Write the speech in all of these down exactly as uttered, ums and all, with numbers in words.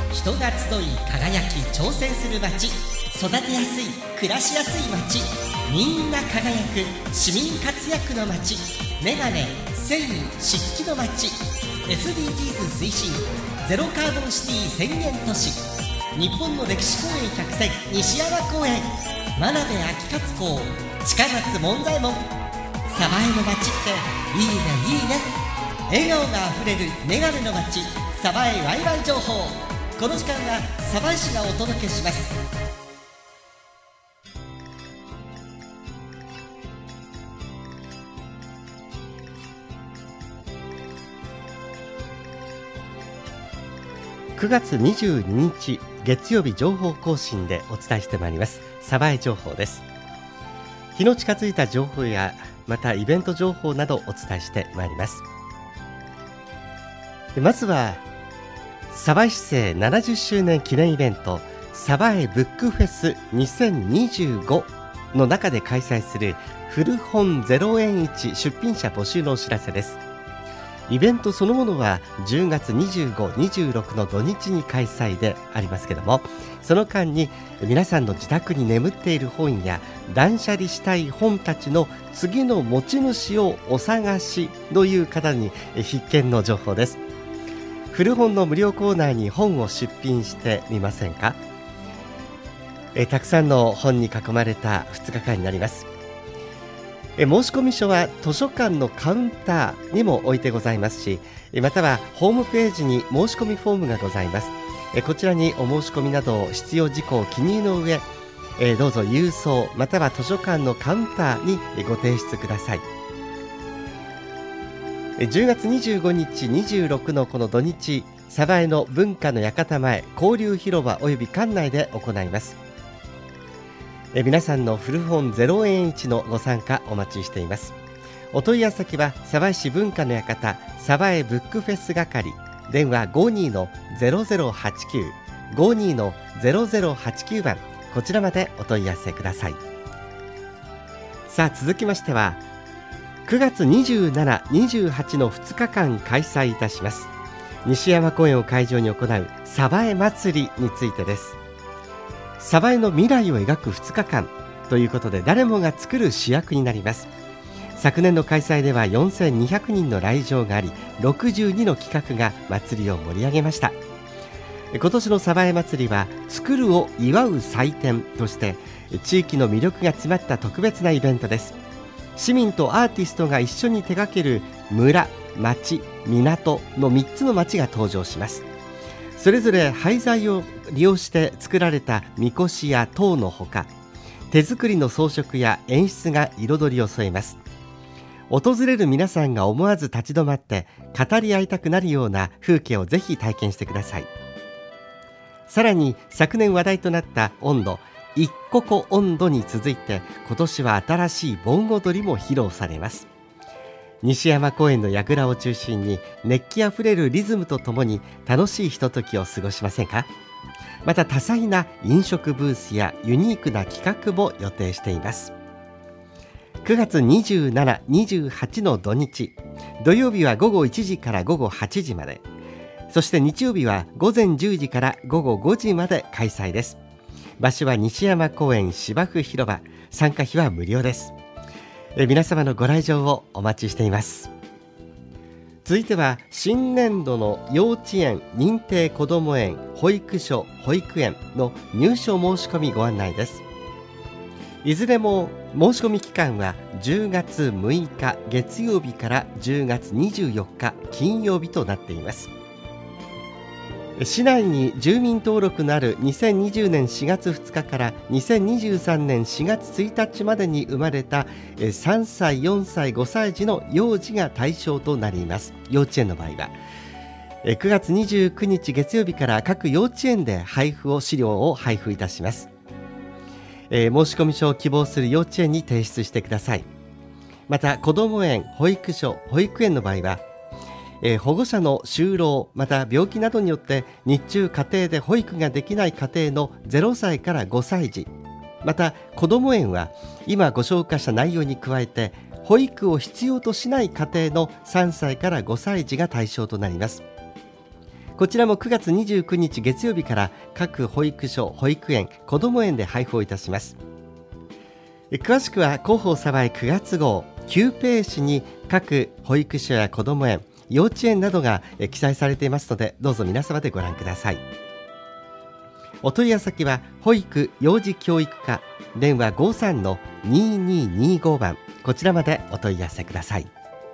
人が集い輝き挑戦する街、育てやすい暮らしやすい街、みんな輝く市民活躍の街、メガネ、繊維、漆器の街、 エスディージーズ 推進ゼロカーボンシティ宣言都市、日本の歴史公園百選西山公園、真鍋秋勝公、近松門左衛門。鯖江の街っていいねいいね。笑顔があふれるメガネの街、鯖江ワイワイ情報。この時間は鯖江市がお届けします。 くがつにじゅうににち月曜日情報更新でお伝えしてまいります鯖江情報です。日の近づいた情報やまたイベント情報などお伝えしてまいります。まずは鯖江市政ななじゅっしゅうねん記念イベント鯖江ブックフェスにせんにじゅうごの中で開催する古本ゼロえん市出品者募集のお知らせです。イベントそのものはじゅうがつにじゅうご、にじゅうろくの土日に開催でありますけれども、その間に皆さんの自宅に眠っている本や断捨離したい本たちの次の持ち主をお探しという方に必見の情報です。古本の無料コーナーに本を出品してみませんか。えたくさんの本に囲まれたふつかかんになります。え申し込み書は図書館のカウンターにも置いてございますし、またはホームページに申し込みフォームがございます。えこちらにお申し込みなど必要事項を記入の上、えどうぞ郵送または図書館のカウンターにご提出ください。じゅうがつにじゅうごにち、にじゅうろくのこの土日、鯖江の文化の館前交流広場および館内で行います。え皆さんの古本ゼロえん市のご参加お待ちしています。お問い合わせ先は鯖江市文化の館鯖江ブックフェス係、電話 ごじゅうにのゼロゼロはちきゅう ごじゅうにのゼロゼロはちきゅう 番、こちらまでお問い合わせください。さあ続きましてはくがつにじゅうしち、にじゅうはちのふつかかん開催いたします西山公園を会場に行う鯖江祭りについてです。鯖江の未来を描くふつかかんということで、誰もが作る主役になります。昨年の開催ではよんせんにひゃくにんの来場があり、ろくじゅうにの企画が祭りを盛り上げました。今年の鯖江祭りは作るを祝う祭典として地域の魅力が詰まった特別なイベントです。市民とアーティストが一緒に手掛ける村、町、港のみっつの町が登場します。それぞれ廃材を利用して作られたみこしや塔のほか、手作りの装飾や演出が彩りを添えます。訪れる皆さんが思わず立ち止まって語り合いたくなるような風景をぜひ体験してください。さらに昨年話題となった音頭、一刻音頭に続いて今年は新しい盆踊りも披露されます。西山公園の櫓を中心に熱気あふれるリズムとともに楽しいひとときを過ごしませんか。また多彩な飲食ブースやユニークな企画も予定しています。くがつにじゅうしち、にじゅうはちの土日、土曜日はごごいちじからごごはちじまで、そして日曜日はごぜんじゅうじからごごごじまで開催です。場所は西山公園芝生広場、参加費は無料です。え皆様のご来場をお待ちしています。続いては新年度の幼稚園、認定こども園、保育所、保育園の入所申し込みご案内です。いずれも申し込み期間はじゅうがつむいか月曜日からじゅうがつにじゅうよっか金曜日となっています。市内に住民登録のあるにせんにじゅうねんしがつふつかからにせんにじゅうさんねんしがつついたちまでに生まれたさんさい、よんさい、ごさい児の幼児が対象となります。幼稚園の場合はくがつにじゅうくにち月曜日から各幼稚園で配布を資料を配布いたします。えー、申し込み書を希望する幼稚園に提出してください。またこども園、保育所、保育園の場合はえー、保護者の就労また病気などによって日中家庭で保育ができない家庭のゼロさいからごさい児、またこども園は今ご紹介した内容に加えて保育を必要としない家庭のさんさいからごさい児が対象となります。 こちらもくがつにじゅうくにち月曜日から各保育所、保育園、こども園で配布をいたします。詳しくは広報さばいくがつ号きゅうページに各保育所やこども園、幼稚園などが記載されていますので、どうぞ皆様でご覧ください。お問い合わせ先は保育幼児教育課、電話 ごさんのにーにーにーご 番、こちらまでお問い合わせください。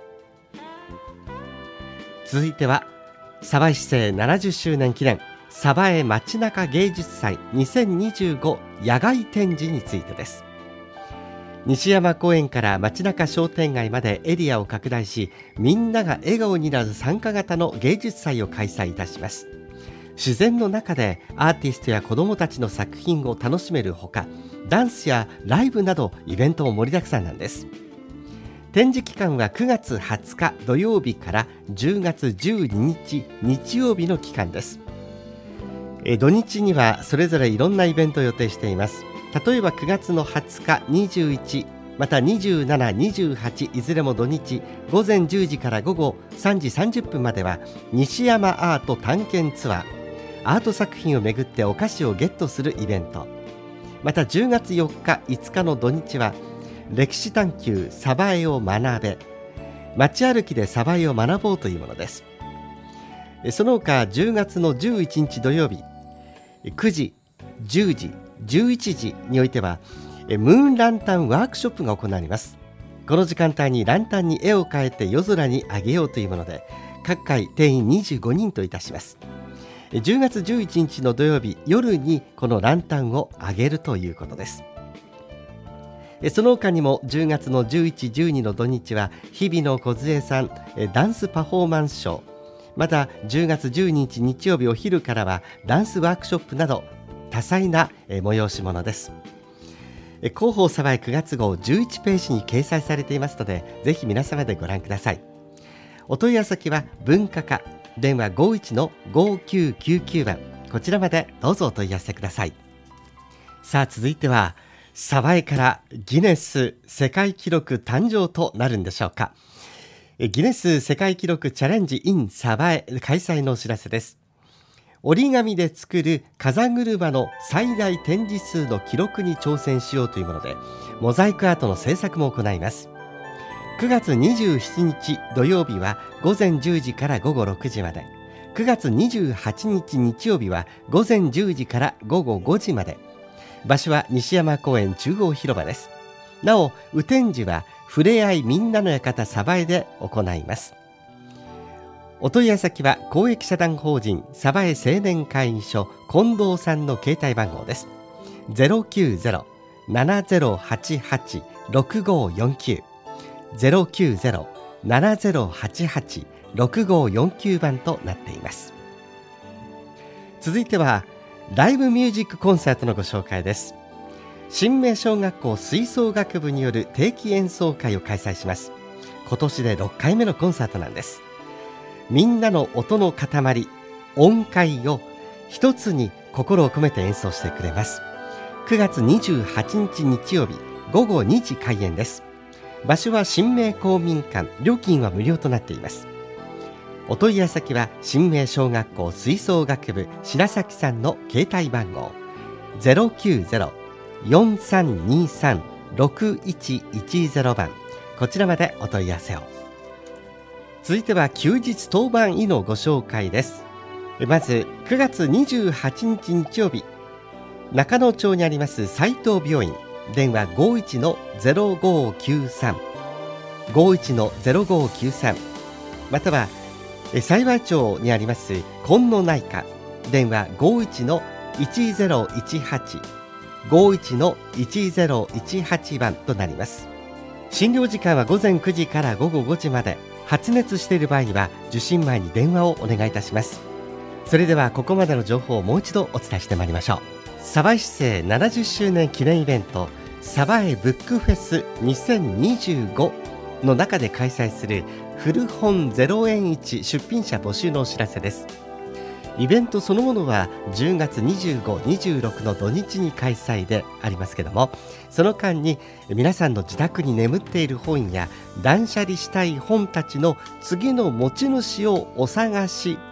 続いては鯖江市政ななじゅっしゅうねん記念鯖江街中芸術祭にせんにじゅうご野外展示についてです。西山公園から街中商店街までエリアを拡大し、みんなが笑顔になる参加型の芸術祭を開催いたします。自然の中でアーティストや子どもたちの作品を楽しめるほか、ダンスやライブなどイベントも盛りだくさんなんです。展示期間はくがつはつか土曜日からじゅうがつじゅうににち日曜日の期間です。え土日にはそれぞれいろんなイベントを予定しています。例えばくがつのはつか、にじゅういち、またにじゅうしち、にじゅうはち、いずれも土日ごぜんじゅうじからごごさんじさんじゅっぷんまでは西山アート探検ツアー、アート作品をめぐってお菓子をゲットするイベント、またじゅうがつよっか、いつかの土日は歴史探求鯖江を学べ、街歩きで鯖江を学ぼうというものです。その他じゅうがつのじゅういちにち土曜日くじ、じゅうじ、じゅういちじにおいてはムーンランタンワークショップが行われます。この時間帯にランタンに絵を描いて夜空に上げようというもので、各回定員にじゅうごにんといたします。じゅうがつじゅういちにちの土曜日夜にこのランタンを上げるということです。その他にもじゅうがつのじゅういち、じゅうにの土日は日比野梢さんダンスパフォーマンスショー、またじゅうがつじゅうににち日曜日お昼からはダンスワークショップなど多彩な催し物です。広報さばいくがつ号じゅういちページに掲載されていますので、ぜひ皆様でご覧ください。お問い合わせ先は文化課、電話 ごいちのごきゅうきゅうきゅう 番、こちらまでどうぞお問い合わせください。さあ続いては鯖江からギネス世界記録誕生となるんでしょうか。ギネス世界記録チャレンジ in 鯖江開催のお知らせです。折り紙で作る風車の最大展示数の記録に挑戦しようというもので、モザイクアートの制作も行います。くがつにじゅうしちにち土曜日はごぜんじゅうじからごごろくじまで、くがつにじゅうはちにち日曜日はごぜんじゅうじからごごごじまで。場所は西山公園中央広場です。なお雨天時はふれあいみんなの館鯖江で行います。お問い合わせ先は公益社団法人鯖江青年会議所近藤さんの携帯番号です。 ゼロきゅうゼロ ななゼロはちはち ろくごよんきゅう ゼロきゅうゼロ ななゼロはちはち ろくごよんきゅう 番となっています。続いてはライブミュージックコンサートのご紹介です。新明小学校吹奏楽部による定期演奏会を開催します。今年でろっかいめのコンサートなんです。みんなの音の塊、音階を一つに心を込めて演奏してくれます。くがつにじゅうはちにち日曜日ごごにじ開演です。場所は新明公民館、料金は無料となっています。お問い合わせ先は新明小学校吹奏楽部白崎さんの携帯番号 ゼロきゅうゼロ よんさんにさん ろくいちいちゼロ 番、こちらまでお問い合わせを。続いては休日当番医のご紹介です。まずくがつにじゅうはちにち日曜日、中野町にあります斉藤病院、電話 ごいちのゼロごきゅうさん ごいちのゼロごきゅうさん、または幸町にあります今野内科、電話 ごいちのいちゼロいちはち ごいちのいちゼロいちはち 番となります。診療時間はごぜんくじからごごごじまで。発熱している場合は受診前に電話をお願いいたします。それではここまでの情報をもう一度お伝えしてまいりましょう。鯖江市政ななじゅっしゅうねん記念イベント鯖江ブックフェスにせんにじゅうごの中で開催する古本ゼロえん市出品者募集のお知らせです。イベントそのものはじゅうがつにじゅうご、にじゅうろくの土日に開催でありますけども、その間に皆さんの自宅に眠っている本や断捨離したい本たちの次の持ち主をお探し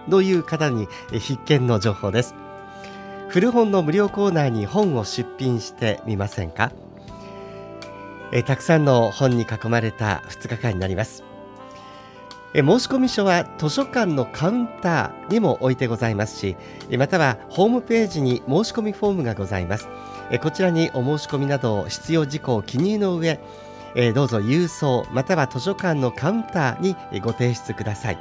という方に必見の情報です。古本の無料コーナーに本を出品してみませんか。えたくさんの本に囲まれたふつかかんになります。え申込書は図書館のカウンターにも置いてございますし、またはホームページに申し込みフォームがございます。えこちらにお申し込みなど必要事項を記入の上、えどうぞ郵送または図書館のカウンターにご提出ください。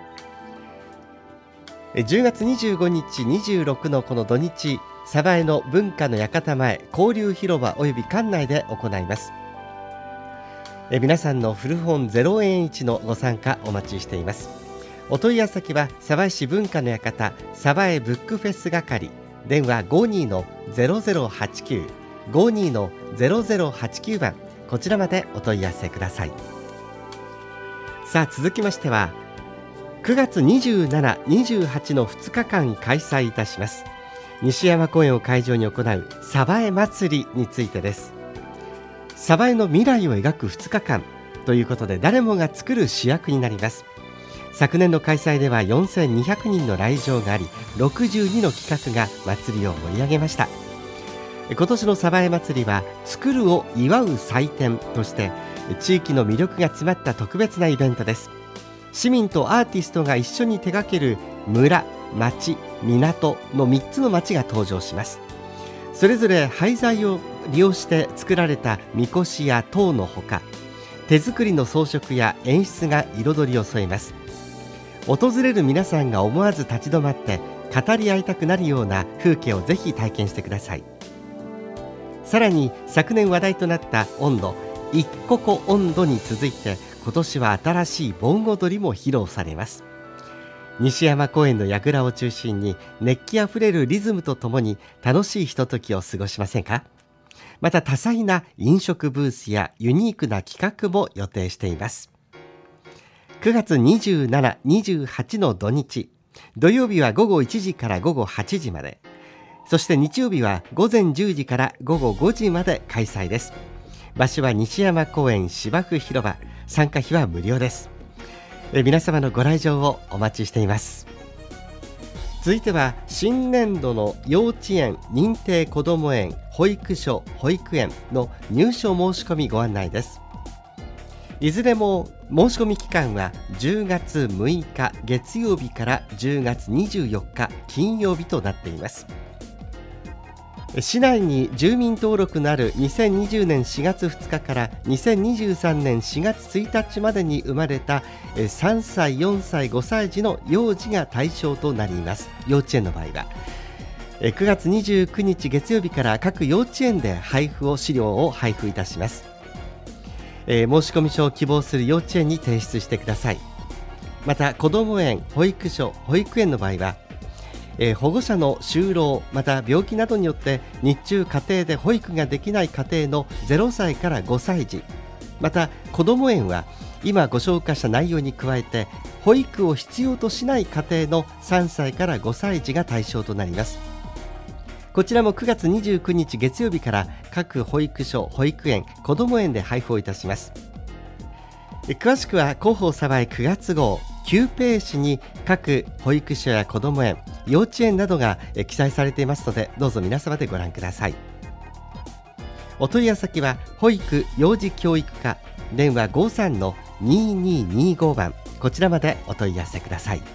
じゅうがつにじゅうごにち、にじゅうろくのこの土日、鯖江の文化の館前交流広場および館内で行います。え皆さんの古本ゼロえん市のご参加お待ちしています。お問い合わせ先は鯖江市文化の館鯖江ブックフェス係、電話 ごじゅうにのゼロゼロはちきゅう ごじゅうにのゼロゼロはちきゅう 番、こちらまでお問い合わせください。さあ続きましてはくがつにじゅうしち、にじゅうはちのふつかかん開催いたします西山公園を会場に行う鯖江祭りについてです。鯖江の未来を描くふつかかんということで、誰もが作る主役になります。昨年の開催ではよんせんにひゃくにんの来場があり、ろくじゅうにの企画が祭りを盛り上げました。今年の鯖江祭りは作るを祝う祭典として地域の魅力が詰まった特別なイベントです。市民とアーティストが一緒に手掛ける村、町、港のみっつの町が登場します。それぞれ廃材を利用して作られたみこしや塔のほか、手作りの装飾や演出が彩りを添えます。訪れる皆さんが思わず立ち止まって語り合いたくなるような風景をぜひ体験してください。さらに昨年話題となった音頭、一刻音頭に続いて今年は新しい盆踊りも披露されます。西山公園の櫓を中心に熱気あふれるリズムとともに楽しいひとときを過ごしませんか。また多彩な飲食ブースやユニークな企画も予定しています。くがつにじゅうしち、にじゅうはちの土日、土曜日はごごいちじからごごはちじまで、そして日曜日はごぜんじゅうじからごごごじまで開催です。場所は西山公園芝生広場、参加費は無料です。え皆様のご来場をお待ちしています。続いては新年度の幼稚園、認定こども園、保育所、保育園の入所申し込みご案内です。いずれも申し込み期間はじゅうがつむいか月曜日からじゅうがつにじゅうよっか金曜日となっています。市内に住民登録のあるにせんにじゅうねんしがつふつかからにせんにじゅうさんねんしがつついたちまでに生まれたさんさい、よんさい、ごさい児の幼児が対象となります。幼稚園の場合はくがつにじゅうくにち月曜日から各幼稚園で配布を資料を配布いたします。えー、申込書を希望する幼稚園に提出してください。またこども園、保育所、保育園の場合はえー、保護者の就労また病気などによって日中家庭で保育ができない家庭のゼロさいからごさい児、またこども園は今ご紹介した内容に加えて保育を必要としない家庭のさんさいからごさい児が対象となります。こちらもくがつにじゅうくにち月曜日から各保育所、保育園、こども園で配布をいたします。詳しくは広報鯖江くがつ号きゅうページに各保育所やこども園、幼稚園などが記載されていますので、どうぞ皆様でご覧ください。お問い合わせ先は保育幼児教育課、電話 ごじゅうさんのににーにーご 番、こちらまでお問い合わせください。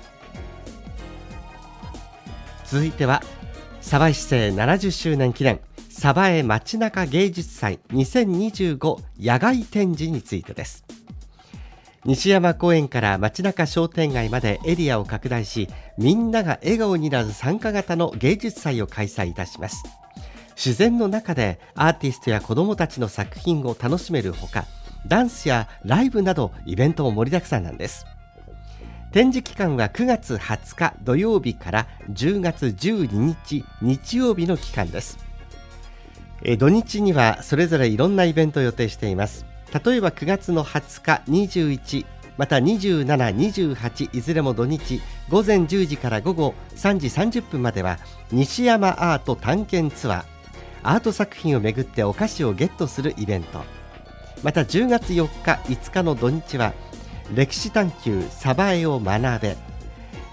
続いては鯖江市政ななじゅっしゅうねん記念鯖江街中芸術祭にせんにじゅうご野外展示についてです。西山公園から街中商店街までエリアを拡大し、みんなが笑顔になる参加型の芸術祭を開催いたします。自然の中でアーティストや子どもたちの作品を楽しめるほか、ダンスやライブなどイベントも盛りだくさんなんです。展示期間はくがつはつか土曜日からじゅうがつじゅうににち日曜日の期間です。え土日にはそれぞれいろんなイベントを予定しています。例えばくがつのはつか、にじゅういち、またにじゅうしち、にじゅうはち、いずれも土日ごぜんじゅうじからごごさんじさんじゅっぷんまでは西山アート探検ツアー、アート作品をめぐってお菓子をゲットするイベント、またじゅうがつよっか、いつかの土日は歴史探求鯖江を学べ、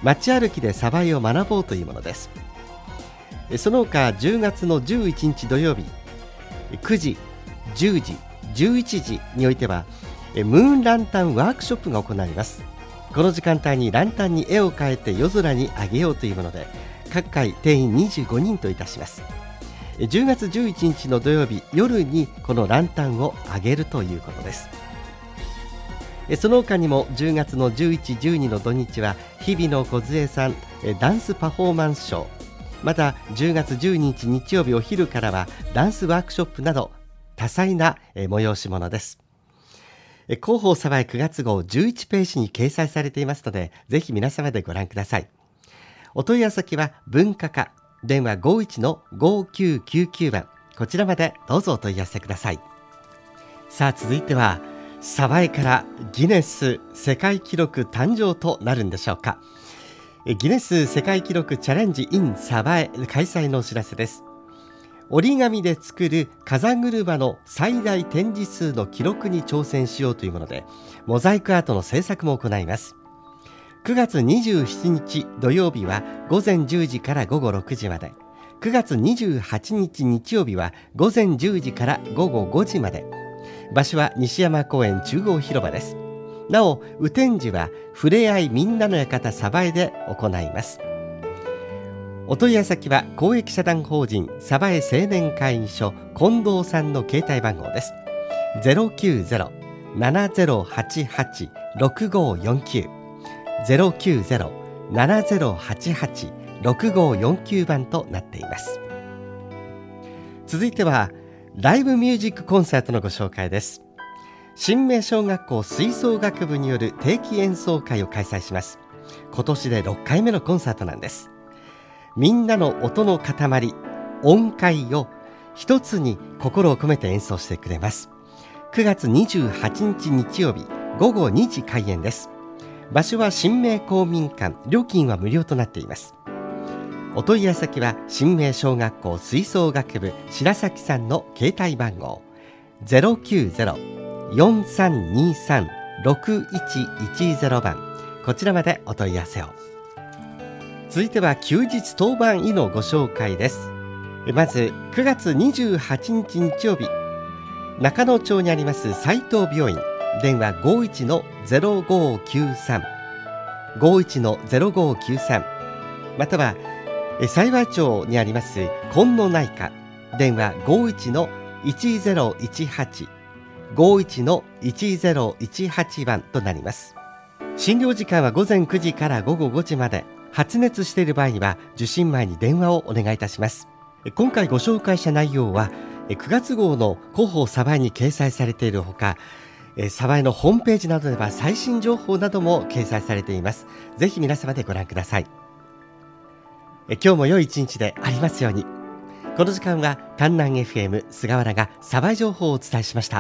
街歩きで鯖江を学ぼうというものです。その他じゅうがつのじゅういちにち土曜日くじ、じゅうじ、じゅういちじにおいてはムーンランタンワークショップが行われます。この時間帯にランタンに絵を描いて夜空にあげようというもので、各回定員にじゅうごにんといたします。じゅうがつじゅういちにちの土曜日夜にこのランタンをあげるということです。その他にもじゅうがつのじゅういち、じゅうにの土日は日比野梢さんダンスパフォーマンスショー、またじゅうがつじゅうににち日曜日お昼からはダンスワークショップなど多彩な催し物です。広報鯖江くがつ号じゅういちページに掲載されていますので、ぜひ皆様でご覧ください。お問い合わせ先は文化課電話 ごいちのごきゅうきゅうきゅう 番、こちらまでどうぞお問い合わせください。さあ続いては鯖江からギネス世界記録誕生となるんでしょうか。ギネス世界記録チャレンジ in 鯖江開催のお知らせです。折り紙で作る風車の最大展示数の記録に挑戦しようというもので、モザイクアートの制作も行います。くがつにじゅうしちにち土曜日はごぜんじゅうじからごごろくじまで、くがつにじゅうはちにち日曜日はごぜんじゅうじからごごごじまで。場所は西山公園中央広場です。なお雨天時はふれあいみんなの館鯖江で行います。お問い合わせ先は公益社団法人鯖江青年会議所近藤さんの携帯番号です。 ゼロきゅうゼロ ななゼロはちはち ろくごよんきゅう ゼロきゅうゼロ ななゼロはちはち ろくごよんきゅう 番となっています。続いてはライブミュージックコンサートのご紹介です。新明小学校吹奏楽部による定期演奏会を開催します。今年でろっかいめのコンサートなんです。みんなの音の塊音階を一つに心を込めて演奏してくれます。くがつにじゅうはちにち日曜日ごごにじ開演です。場所は新明公民館、料金は無料となっています。お問い合わせ先は新明小学校吹奏楽部白崎さんの携帯番号 ゼロきゅうゼロ よんさんにさん ろくいちいちゼロ 番、こちらまでお問い合わせを。続いては休日当番医のご紹介です。まずくがつにじゅうはちにち日曜日、中野町にあります斉藤病院、電話 ごいちのゼロごきゅうさん ごいちのゼロごきゅうさん、または幸町にあります今野内科、電話 ごいちのいちゼロいちはち ごいちのいちゼロいちはち 番となります。診療時間はごぜんくじからごごごじまで。発熱している場合には受診前に電話をお願いいたします。今回ご紹介した内容はくがつ号の広報鯖江に掲載されているほか、鯖江のホームページなどでは最新情報なども掲載されています。ぜひ皆様でご覧ください。今日も良い一日でありますように。この時間は丹南 エフエム 菅原が鯖江情報をお伝えしました。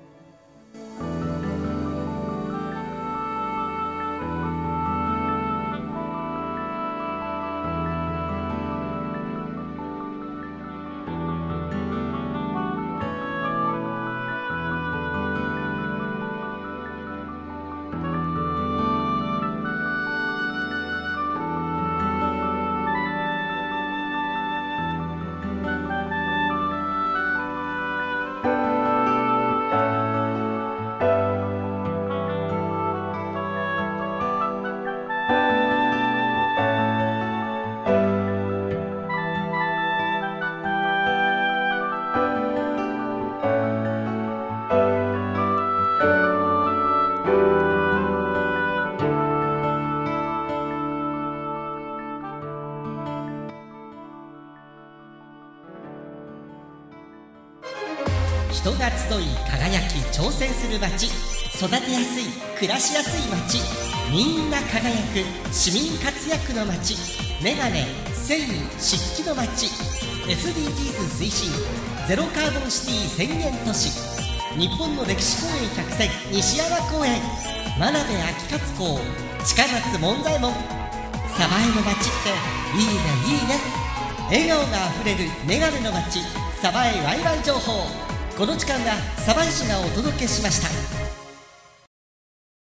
人が集い輝き挑戦する街、育てやすい暮らしやすい街、みんな輝く市民活躍の街、メガネ繊維漆器の街、 エスディージーズ 推進ゼロカーボンシティ宣言都市、日本の歴史公園百選西山公園、真鍋秋勝公、近松門左衛門。鯖江の街っていいねいいね。笑顔があふれるメガネの街、鯖江ワイワイ情報。この時間は鯖江市がお届けしました。